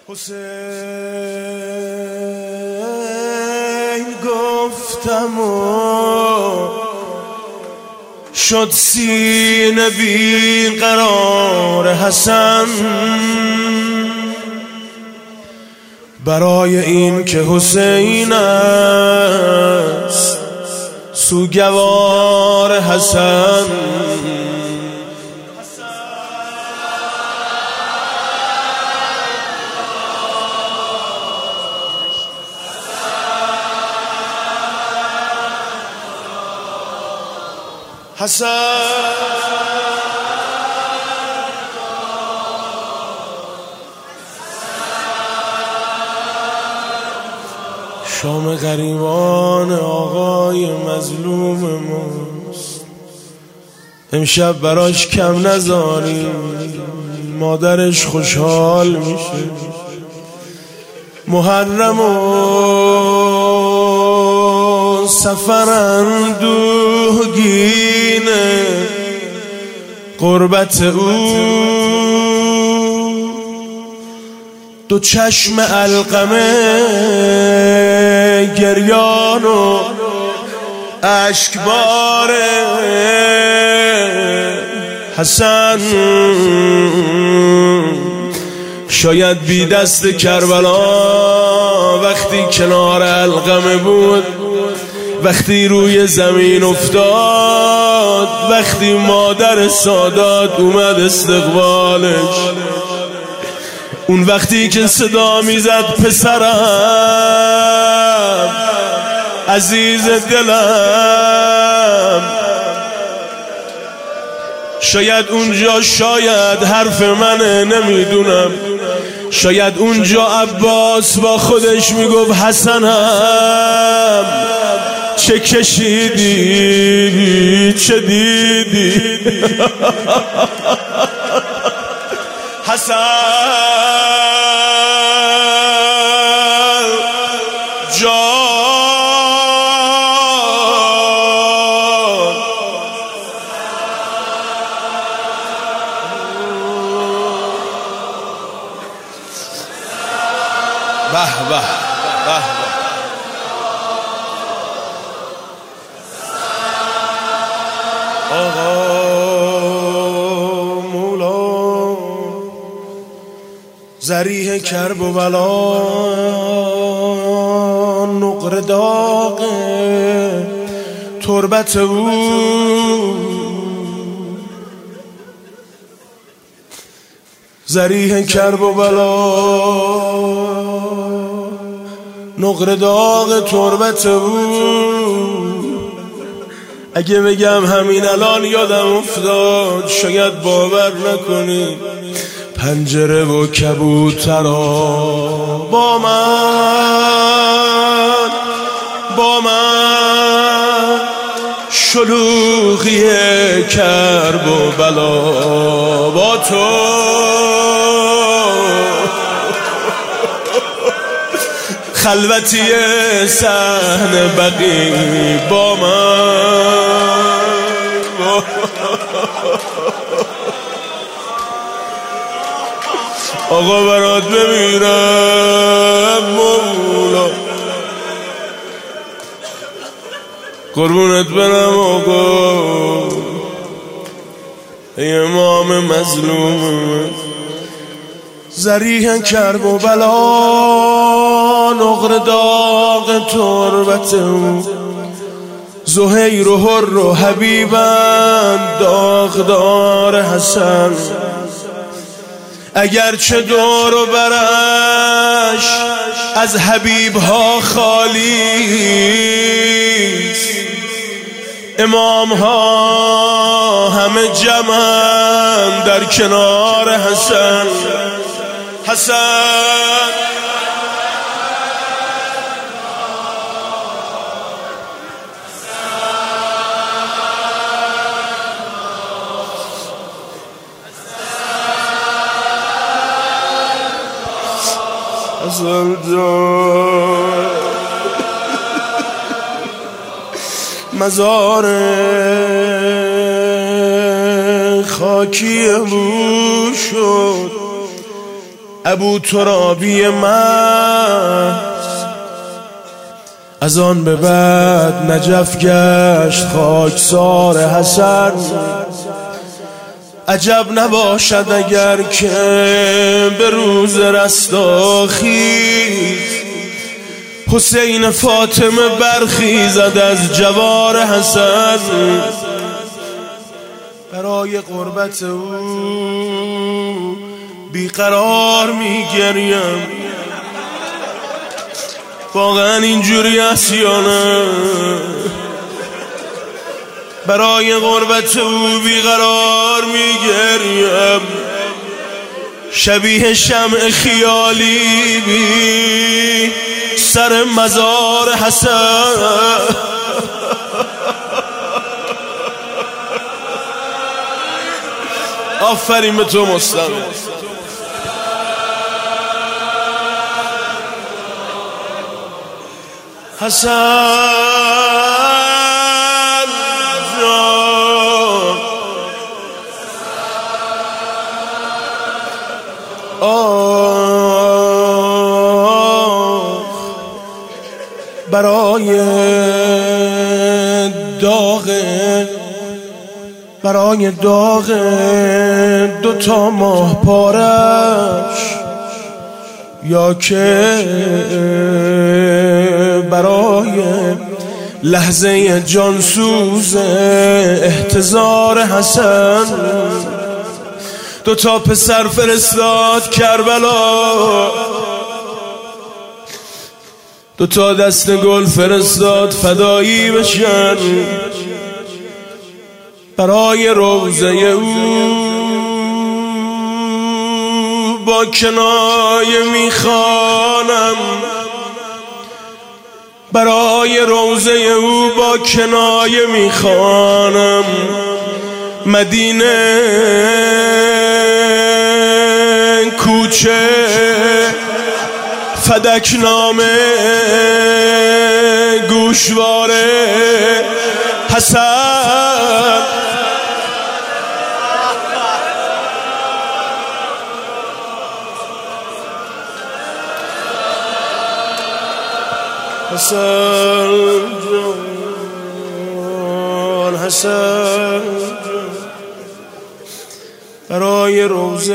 حسین گفتم و شد سینه بی قرار حسن، برای این که حسین است سوگوار حسن. شام غریبان آقای مظلوم ماست، امشب براش کم نذاریم، مادرش خوشحال میشه. محرم و سفر اندوهگینه قربت او، دو چشم علقمه گریان و اشکبار حسن. شاید بی دست کربلا وقتی کنار علقمه بود، وقتی روی زمین افتاد، وقتی مادر سادات اومد استقبالش، اون وقتی که صدا میزد پسرم عزیز دلم، شاید اونجا، شاید حرف منه نمیدونم، شاید اونجا عباس با خودش میگفت حسنم چه کشیدی چه دیدی حسن جان. به به به آقا مولا، ذریح کرب و بلا، نقره داغ تربت او، ذریح کرب و بلا، نقره داغ تربت او. اگه بگم همین الان یادم افتاد شاید باور نکنی، پنجره و کبوترا با من شلوغی کرب و بلا با تو، خلوتی صحن بقی با من. آقا برات بمیرم مولا، قربونت برم آقا، ای امام مظلوم. ذریح کرب و بلا، نقره داغ تربت او، زهیر و حر و حبیبند داغدار حسن. اگرچه دور و برش از حبیبها خالیست، امام ها همه جمعن در کنار حسن. حسن حسن جان، مزار خاکی او شد ابو ترابی من از آن به بعد نجف گشت خاکسار حسن. عجب نباشد اگر که به روز رستاخیز حسین فاطمه برخیزد از جوار حسن. برای قربت او بیقرار میگریم. واقعا اینجوری هست یا نه؟ برای غربت او بیقرار میگریم. شبیه شمع خیالی بی سر مزار حسن. آفرین به تو مستمع. حسن جان برای داغ دوتا ماه پارش، یا که برای لحظه جانسوز احتضار حسن دوتا پسر فرستاد کربلا، دوتا دست گل فرستاد فدایی بشن. برای روزه او با کنایه میخوانم، برای روزه او با کنایه میخوانم. مدینه کوچه فدکنامه گوشواره حسن. حسن جان حسن جان برای روزه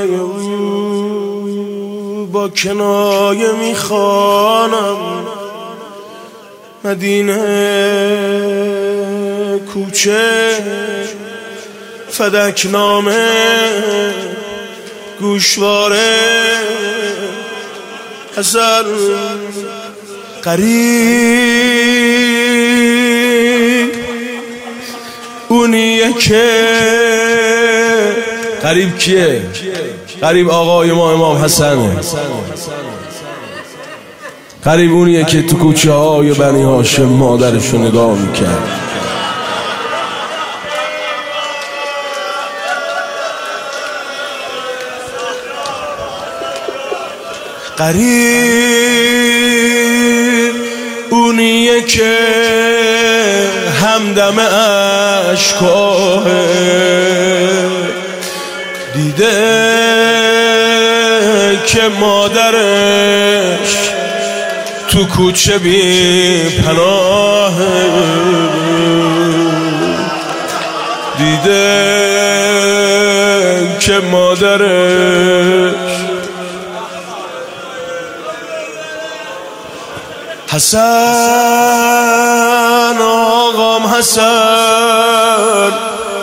او با کنایه میخوانم. مدینه کوچه فدکنامه گوشواره حسن. قریب اونیه که قریب کیه؟ قریب آقای ما امام حسنه. قریب اونیه که تو کوچه های بنی هاشم مادرشو نگاه میکرد. قریب اونیه که همدم اشکاه دیده که مادرش تو کوچه بی پناه، دیده که مادرش حسن آقام حسن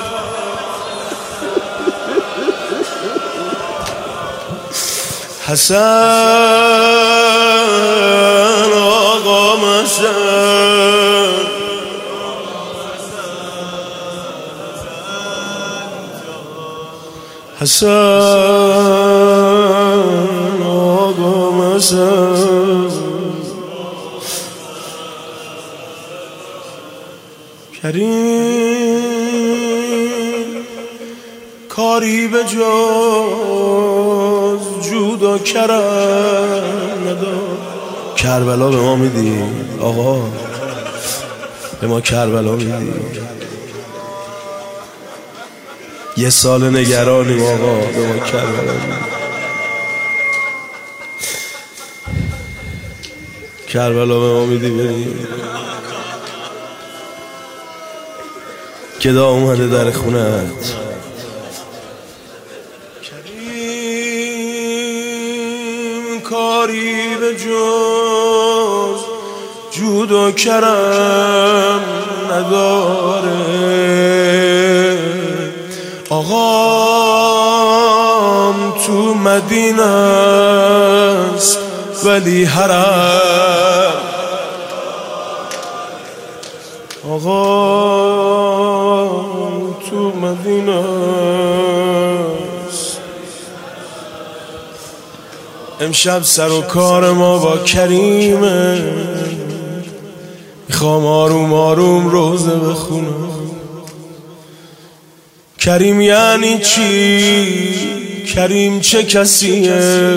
حسن آقام حسن حسن آقام حسن کریم کاری به جز جود و کرم ندار. کربلا به ما میدی آقا، به ما کربلا میدی. یه سال نگرانیم آقا، به ما کربلا میدی. کربلا به ما میدی بریم. گدا اومده در خونت، کریم کاری به جز جود و کرم نداره. آقام تو مدینه است ولی حرم. آقام تو مدینه است. امشب سر و کار ما با کریمه، میخوام آروم آروم روزه بخونم. کریم یعنی چی؟ کریم چه کسیه؟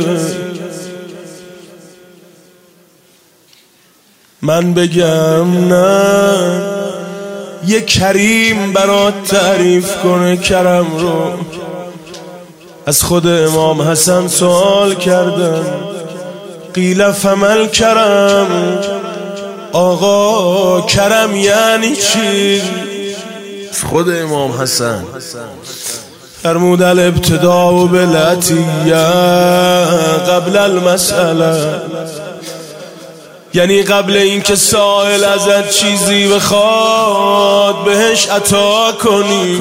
من بگم نه، یه کریم برات تعریف کنه کرم رو. از خود امام حسن سوال کردم، قیل فمل کرم، آقا کرم یعنی چی؟ از خود امام حسن فرمود الابتداء بالعطیه قبل المسئله، یعنی قبل اینکه سائل ازت چیزی بخواد بهش عطا کنی.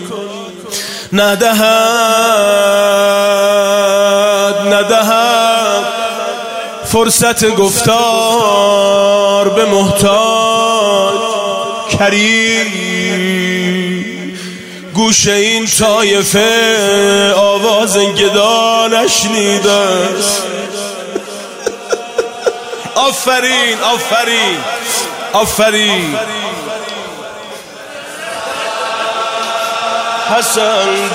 ندهد فرصت گفتار به محتاج. کریم گوش این طایفه آواز گدا نشنیده است. آفرین آفرین آفرین. حسن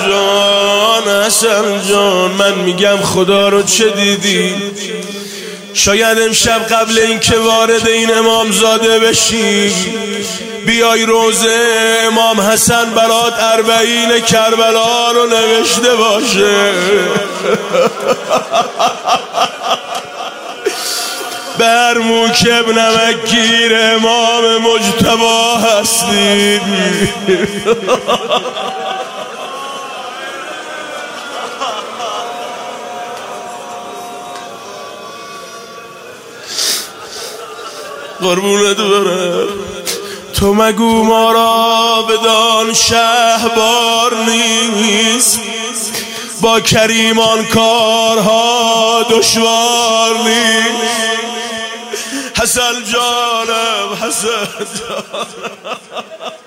جان من میگم خدا رو چه دیدی؟ شاید امشب قبل اینکه وارد این امامزاده بشی بیای روزه امام حسن برات 40 کربلا رو نوشته باشه. بر موکب نمکگیر امام مجتبی هستید. قربونت برم. تو مگو ما را بدان شهبار نیست، با کریمان کارها دشوار نیست. حسن جانم حسن جانم